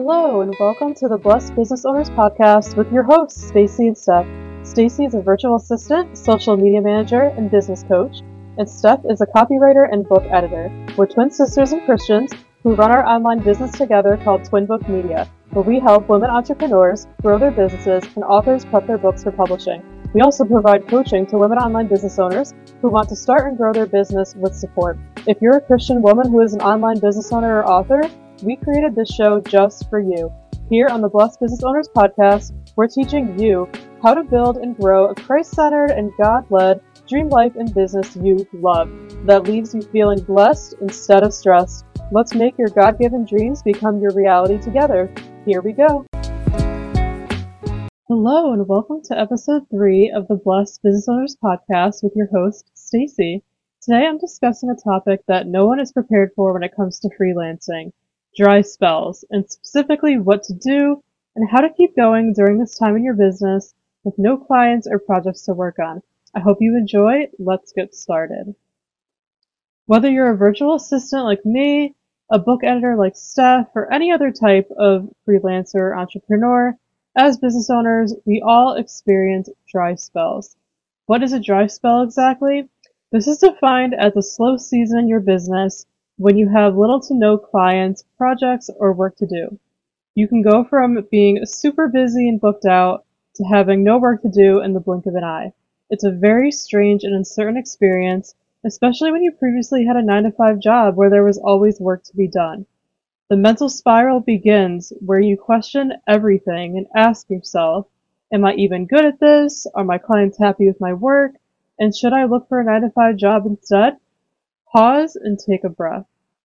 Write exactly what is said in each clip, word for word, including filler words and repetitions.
Hello and welcome to the Blessed Business Owners Podcast with your hosts, Stacy and Steph. Stacy is a virtual assistant, social media manager, and business coach, and Steph is a copywriter and book editor. We're twin sisters and Christians who run our online business together called Twin Book Media, where we help women entrepreneurs grow their businesses and authors prep their books for publishing. We also provide coaching to women online business owners who want to start and grow their business with support. If you're a Christian woman who is an online business owner or author, we created this show just for you. Here on the Blessed Business Owners Podcast, we're teaching you how to build and grow a Christ-centered and God-led dream life and business you love that leaves you feeling blessed instead of stressed. Let's make your God-given dreams become your reality together. Here we go. Hello and welcome to episode three of the Blessed Business Owners Podcast with your host, Stacy. Today I'm discussing a topic that no one is prepared for when it comes to freelancing. Dry spells, and specifically what to do and how to keep going during this time in your business with no clients or projects to work on. I hope you enjoy. Let's get started. Whether you're a virtual assistant like me, a book editor like Steph, or any other type of freelancer or entrepreneur, as business owners, we all experience dry spells. What is a dry spell exactly? This is defined as a slow season in your business when you have little to no clients, projects, or work to do. You can go from being super busy and booked out to having no work to do in the blink of an eye. It's a very strange and uncertain experience, especially when you previously had a nine to five job where there was always work to be done. The mental spiral begins where you question everything and ask yourself, am I even good at this? Are my clients happy with my work? And should I look for a nine to five job instead? Pause and take a breath.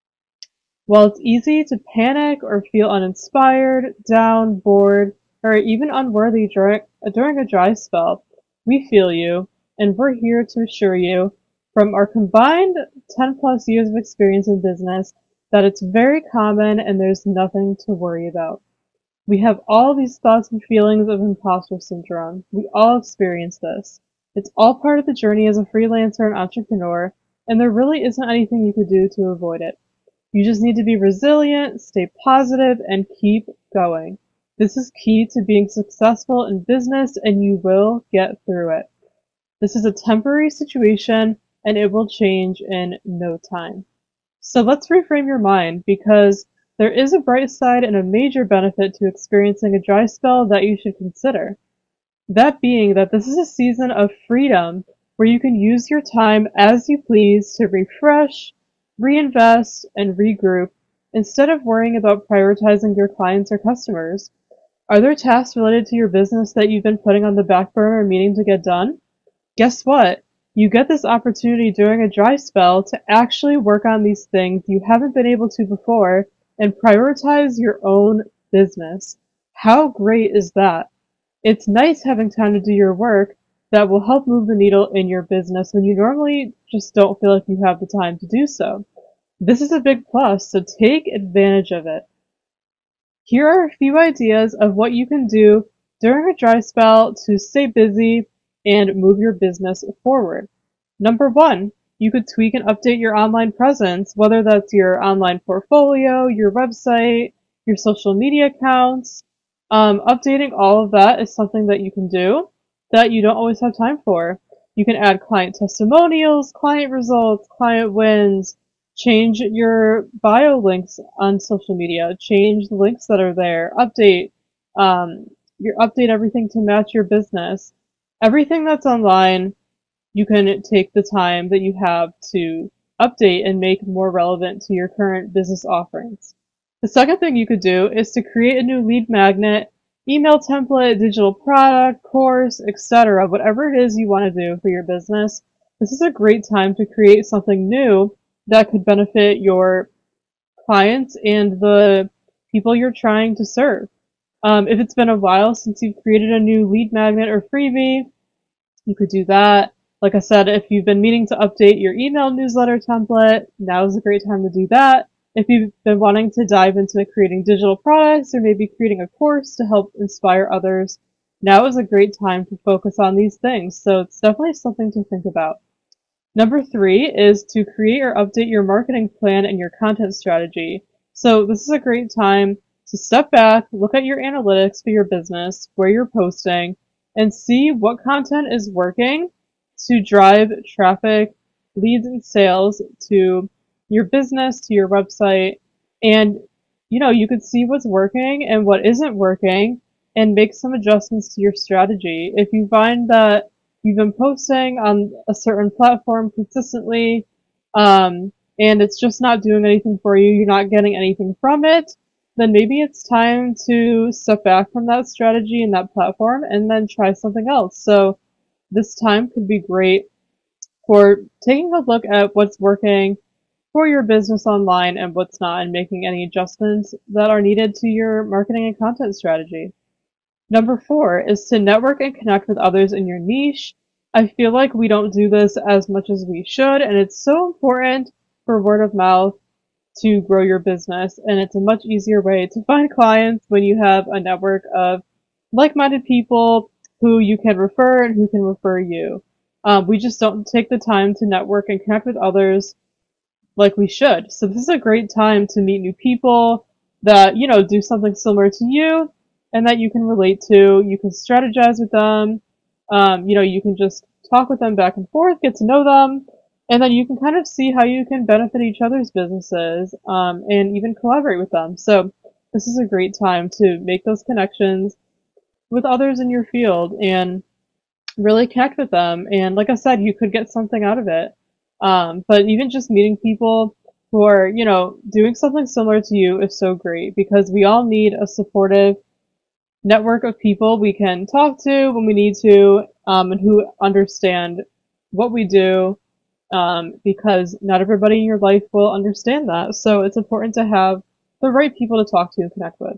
While it's easy to panic or feel uninspired, down, bored, or even unworthy during, during a dry spell, we feel you, and we're here to assure you, from our combined ten plus years of experience in business, that it's very common and there's nothing to worry about. We have all these thoughts and feelings of imposter syndrome. We all experience this. It's all part of the journey as a freelancer and entrepreneur, and there really isn't anything you could do to avoid it. You just need to be resilient, stay positive, and keep going. This is key to being successful in business, and you will get through it. This is a temporary situation, and it will change in no time. So let's reframe your mind, because there is a bright side and a major benefit to experiencing a dry spell that you should consider. That being that this is a season of freedom where you can use your time as you please to refresh, reinvest, and regroup instead of worrying about prioritizing your clients or customers. Are there tasks related to your business that you've been putting on the back burner meaning to get done? Guess what? You get this opportunity during a dry spell to actually work on these things you haven't been able to before and prioritize your own business. How great is that? It's nice having time to do your work that will help move the needle in your business when you normally just don't feel like you have the time to do so. This is a big plus, so take advantage of it. Here are a few ideas of what you can do during a dry spell to stay busy and move your business forward. Number one, you could tweak and update your online presence, whether that's your online portfolio, your website, your social media accounts. Um, updating all of that is something that you can do that you don't always have time for. You can add client testimonials, client results, client wins, change your bio links on social media, change the links that are there, update, um, your update everything to match your business. Everything that's online, you can take the time that you have to update and make more relevant to your current business offerings. The second thing you could do is to create a new lead magnet, email template, digital product, course, et cetera. Whatever it is you want to do for your business, this is a great time to create something new that could benefit your clients and the people you're trying to serve. Um, if it's been a while since you've created a new lead magnet or freebie, you could do that. Like I said, if you've been meaning to update your email newsletter template, now is a great time to do that. If you've been wanting to dive into creating digital products or maybe creating a course to help inspire others, now is a great time to focus on these things. So it's definitely something to think about. Number three is to create or update your marketing plan and your content strategy. So this is a great time to step back, look at your analytics for your business, where you're posting, and see what content is working to drive traffic, leads, and sales to your business, to your website. And, you know, you could see what's working and what isn't working and make some adjustments to your strategy. If you find that you've been posting on a certain platform consistently, um, and it's just not doing anything for you, you're not getting anything from it, then maybe it's time to step back from that strategy and that platform and then try something else. So this time could be great for taking a look at what's working for your business online and what's not, and making any adjustments that are needed to your marketing and content strategy. Number four is to network and connect with others in your niche. I feel like we don't do this as much as we should, and it's so important for word of mouth to grow your business, and it's a much easier way to find clients when you have a network of like-minded people who you can refer and who can refer you. Um, we just don't take the time to network and connect with others like we should. So this is a great time to meet new people that, you know, do something similar to you and that you can relate to. You can strategize with them. Um, you know, you can just talk with them back and forth, get to know them, and then you can kind of see how you can benefit each other's businesses, um, and even collaborate with them. So this is a great time to make those connections with others in your field and really connect with them. And like I said, you could get something out of it. Um, but even just meeting people who are, you know, doing something similar to you is so great, because we all need a supportive network of people we can talk to when we need to, um, and who understand what we do, um, because not everybody in your life will understand that. So it's important to have the right people to talk to and connect with.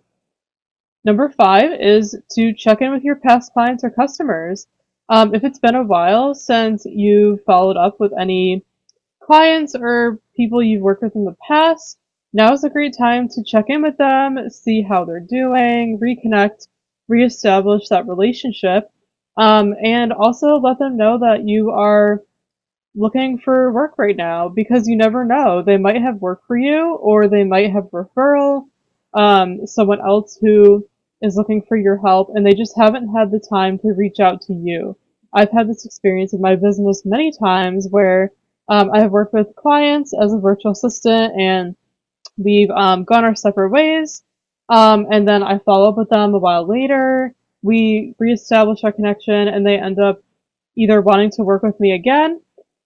Number five is to check in with your past clients or customers. Um, if it's been a while since you followed up with any clients or people you've worked with in the past, now is a great time to check in with them, see how they're doing, reconnect, reestablish that relationship, um, and also let them know that you are looking for work right now, because you never know. They might have work for you, or they might have referral, um, someone else who is looking for your help, and they just haven't had the time to reach out to you. I've had this experience in my business many times where um, I have worked with clients as a virtual assistant, and we've um, gone our separate ways, um, and then I follow up with them a while later. We reestablish our connection, and they end up either wanting to work with me again,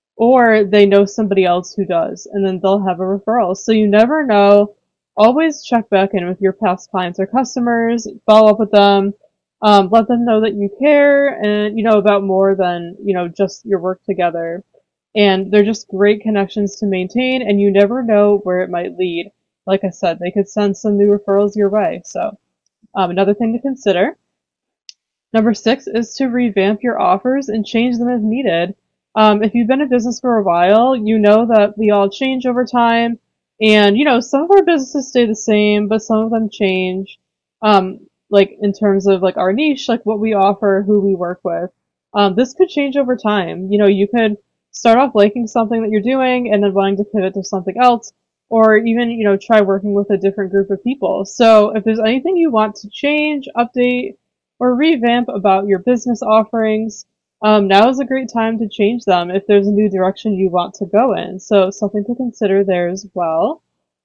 or they know somebody else who does, and then they'll have a referral. So you never know. Always check back in with your past clients or customers, follow up with them, um, let them know that you care and, you know, about more than, you know, just your work together. And they're just great connections to maintain, and you never know where it might lead. Like I said, they could send some new referrals your way. So um, another thing to consider. Number six is to revamp your offers and change them as needed. Um, if you've been in business for a while, you know that we all change over time. And, you know, some of our businesses stay the same, but some of them change. Um, like in terms of like our niche, like what we offer, who we work with. Um, this could change over time. You know, you could start off liking something that you're doing and then wanting to pivot to something else, or even, you know, try working with a different group of people. So if there's anything you want to change, update, or revamp about your business offerings, um, now is a great time to change them if there's a new direction you want to go in. So something to consider there as well.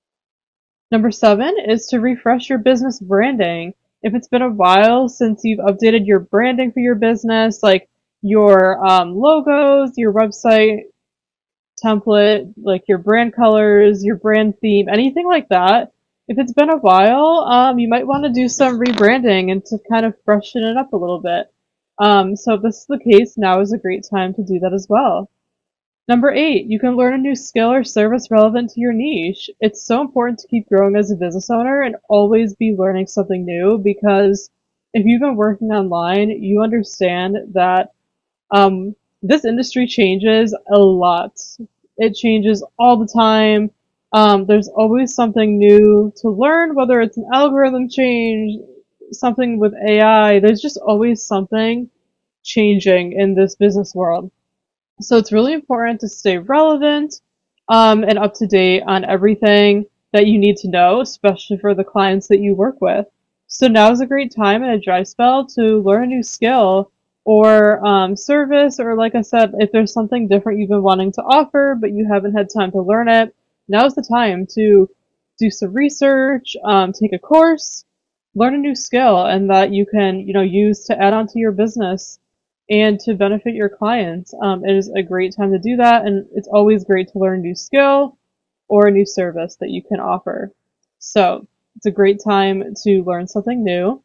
Number seven is to refresh your business branding. If it's been a while since you've updated your branding for your business, like your um, logos, your website template, like your brand colors, your brand theme, anything like that, if it's been a while, um, you might want to do some rebranding and to kind of freshen it up a little bit. Um, so if this is the case, now is a great time to do that as well. Number eight, you can learn a new skill or service relevant to your niche. It's so important to keep growing as a business owner and always be learning something new, because if you've been working online, you understand that um, this industry changes a lot. It changes all the time. Um, there's always something new to learn, whether it's an algorithm change, something with A I. There's just always something changing in this business world. So it's really important to stay relevant um, and up to date on everything. that you need to know, especially for the clients that you work with. So now is a great time in a dry spell to learn a new skill or um, service, or like I said, if there's something different you've been wanting to offer but you haven't had time to learn it, now's the time to do some research, um, take a course, learn a new skill, and that you can, you know, use to add on to your business and to benefit your clients. Um, it is a great time to do that, and it's always great to learn a new skill or a new service that you can offer. So it's a great time to learn something new.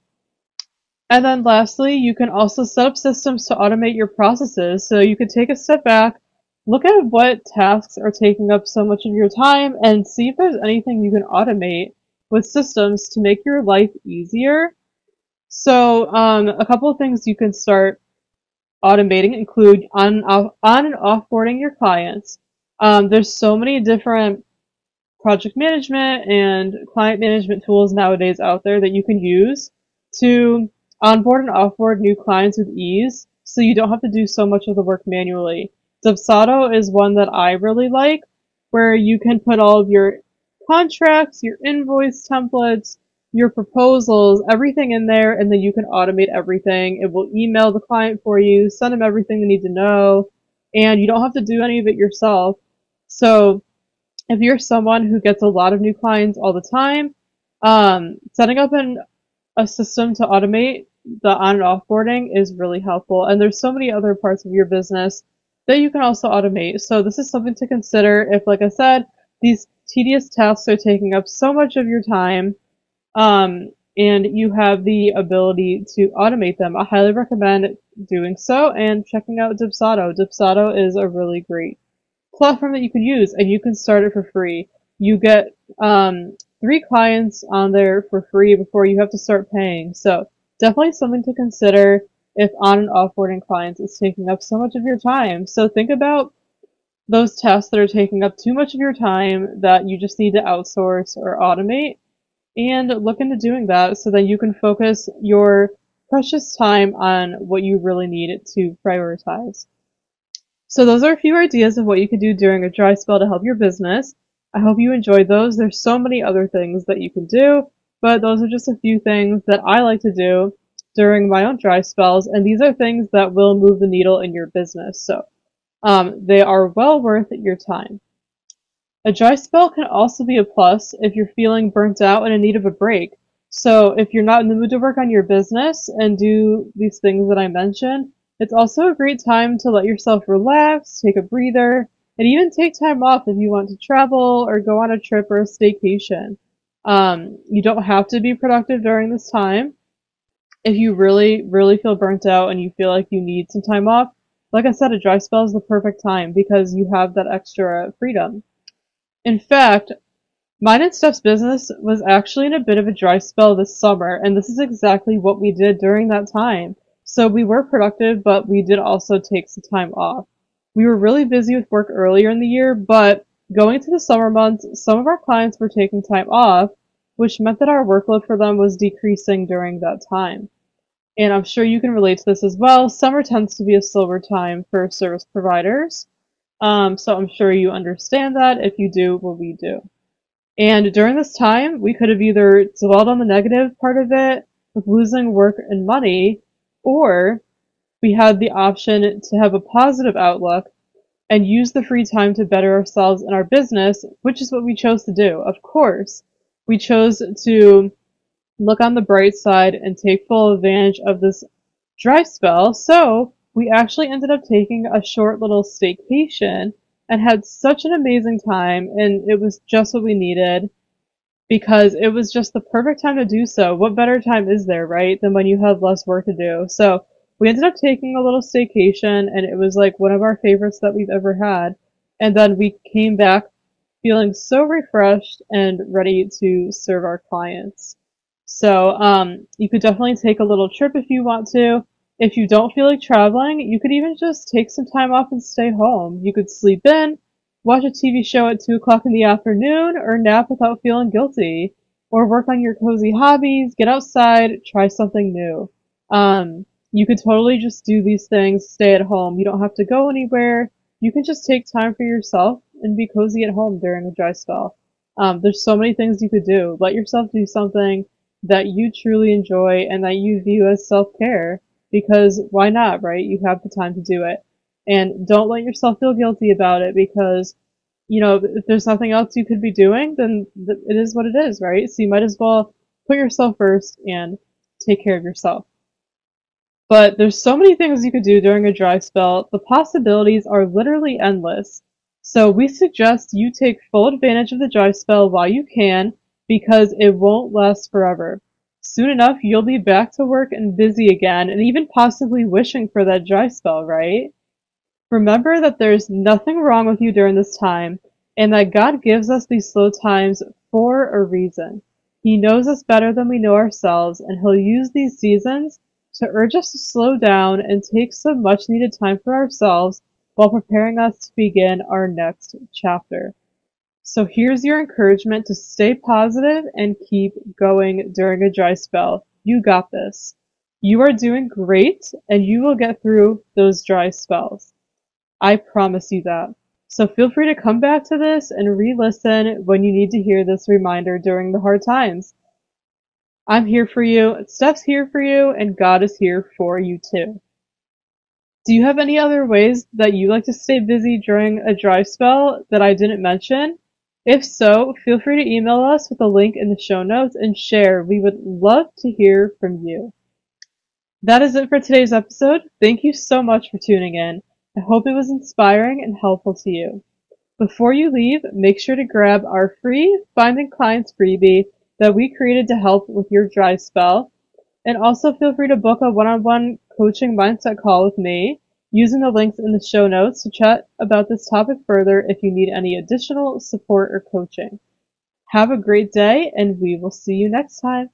And then lastly, you can also set up systems to automate your processes. So you could take a step back, look at what tasks are taking up so much of your time, and see if there's anything you can automate with systems to make your life easier. So um, a couple of things you can start automating include on, off, on and offboarding your clients. Um, there's so many different project management and client management tools nowadays out there that you can use to onboard and offboard new clients with ease, so you don't have to do so much of the work manually. Dubsado is one that I really like, where you can put all of your contracts, your invoice templates, your proposals, everything in there, and then you can automate everything. It will email the client for you, send them everything they need to know, and you don't have to do any of it yourself. So if you're someone who gets a lot of new clients all the time, um, setting up an, a system to automate the on and offboarding is really helpful. And there's so many other parts of your business that you can also automate. So this is something to consider if, like I said, these tedious tasks are taking up so much of your time, um, and you have the ability to automate them. I highly recommend doing so and checking out Dubsado. Dubsado is a really great platform that you can use, and you can start it for free. You get um, three clients on there for free before you have to start paying. So definitely something to consider if on and offboarding clients is taking up so much of your time. So think about those tasks that are taking up too much of your time that you just need to outsource or automate, and look into doing that so that you can focus your precious time on what you really need to prioritize. So those are a few ideas of what you could do during a dry spell to help your business. I hope you enjoyed those. There's so many other things that you can do, but those are just a few things that I like to do during my own dry spells, and these are things that will move the needle in your business. So um, they are well worth your time. A dry spell can also be a plus if you're feeling burnt out and in need of a break. So if you're not in the mood to work on your business and do these things that I mentioned, it's also a great time to let yourself relax, take a breather, and even take time off if you want to travel or go on a trip or a staycation. Um, you don't have to be productive during this time. If you really, really feel burnt out and you feel like you need some time off, like I said, a dry spell is the perfect time because you have that extra freedom. In fact, mine and Steph's business was actually in a bit of a dry spell this summer, and this is exactly what we did during that time. So we were productive, but we did also take some time off. We were really busy with work earlier in the year, but going into the summer months, some of our clients were taking time off, which meant that our workload for them was decreasing during that time. And I'm sure you can relate to this as well. Summer tends to be a slower time for service providers. Um, so I'm sure you understand that if you do what we do. And during this time, we could have either dwelled on the negative part of it with losing work and money, or we had the option to have a positive outlook and use the free time to better ourselves in our business, which is what we chose to do. Of course, we chose to look on the bright side and take full advantage of this dry spell. So we actually ended up taking a short little staycation and had such an amazing time, and it was just what we needed because it was just the perfect time to do so. What better time is there, right, than when you have less work to do? So we ended up taking a little staycation, and it was like one of our favorites that we've ever had. And then we came back feeling so refreshed and ready to serve our clients. So um, you could definitely take a little trip if you want to. If you don't feel like traveling, you could even just take some time off and stay home. You could sleep in, watch a T V show at two o'clock in the afternoon, or nap without feeling guilty, or work on your cozy hobbies, get outside, try something new. Um, you could totally just do these things, stay at home. You don't have to go anywhere. You can just take time for yourself and be cozy at home during a dry spell. Um, there's so many things you could do. Let yourself do something that you truly enjoy and that you view as self-care, because why not, right? You have the time to do it. And don't let yourself feel guilty about it, because, you know, if there's nothing else you could be doing, then th- it is what it is, right? So you might as well put yourself first and take care of yourself. But there's so many things you could do during a dry spell. The possibilities are literally endless. So we suggest you take full advantage of the dry spell while you can, because it won't last forever. Soon enough, you'll be back to work and busy again, and even possibly wishing for that dry spell, right? Remember that there's nothing wrong with you during this time, and that God gives us these slow times for a reason. He knows us better than we know ourselves, and He'll use these seasons to urge us to slow down and take some much needed time for ourselves while preparing us to begin our next chapter. So here's your encouragement to stay positive and keep going during a dry spell. You got this. You are doing great, and you will get through those dry spells. I promise you that. So feel free to come back to this and re-listen when you need to hear this reminder during the hard times. I'm here for you, Steph's here for you, and God is here for you too. Do you have any other ways that you like to stay busy during a dry spell that I didn't mention? If so, feel free to email us with a link in the show notes and share. We would love to hear from you. That is it for today's episode. Thank you so much for tuning in. I hope it was inspiring and helpful to you. Before you leave, make sure to grab our free Finding Clients freebie that we created to help with your dry spell. And also feel free to book a one-on-one coaching mindset call with me using the links in the show notes to chat about this topic further if you need any additional support or coaching. Have a great day, and we will see you next time.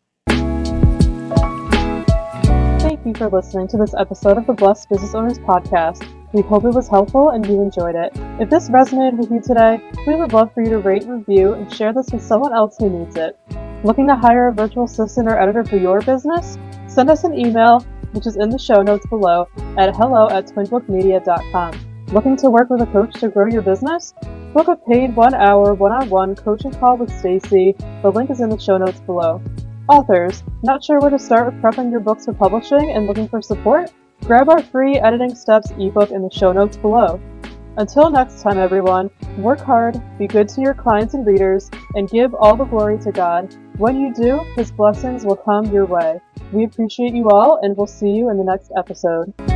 Thank you for listening to this episode of the Blessed Business Owners Podcast. We hope it was helpful and you enjoyed it. If this resonated with you today, we would love for you to rate and review and share this with someone else who needs it. Looking to hire a virtual assistant or editor for your business? Send us an email, which is in the show notes below, at hello at twinbookmedia dot com. Looking to work with a coach to grow your business? Book a paid one-hour one-on-one coaching call with Stacy. The link is in the show notes below. Authors, not sure where to start with prepping your books for publishing and looking for support? Grab our free Editing Steps ebook in the show notes below. Until next time, everyone, work hard, be good to your clients and readers, and give all the glory to God. When you do, His blessings will come your way. We appreciate you all, and we'll see you in the next episode.